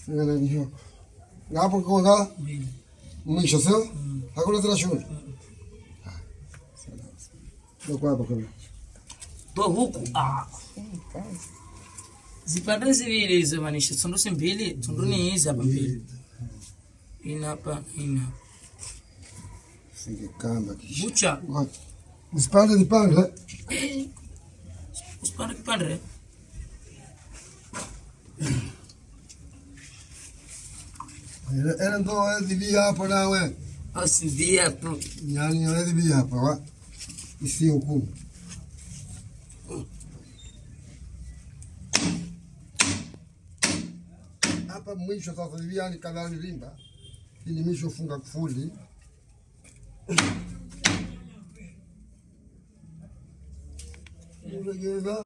ngana hiyo hapo kwa mwisho sio hakuna tena shughuli ndio kwa hapo kuna to huku zipande zivili hizo maanisha tundu si mbili tundu ni hizi hapa mbili ina hapa ina singe kamba kisha bucha usipande kipande era ndo hivi hapo nawe asidia tu yani hivi hapa wa isi huku hapa mwisho sasa hivi yani kanali limba ili mwisho funga kufuli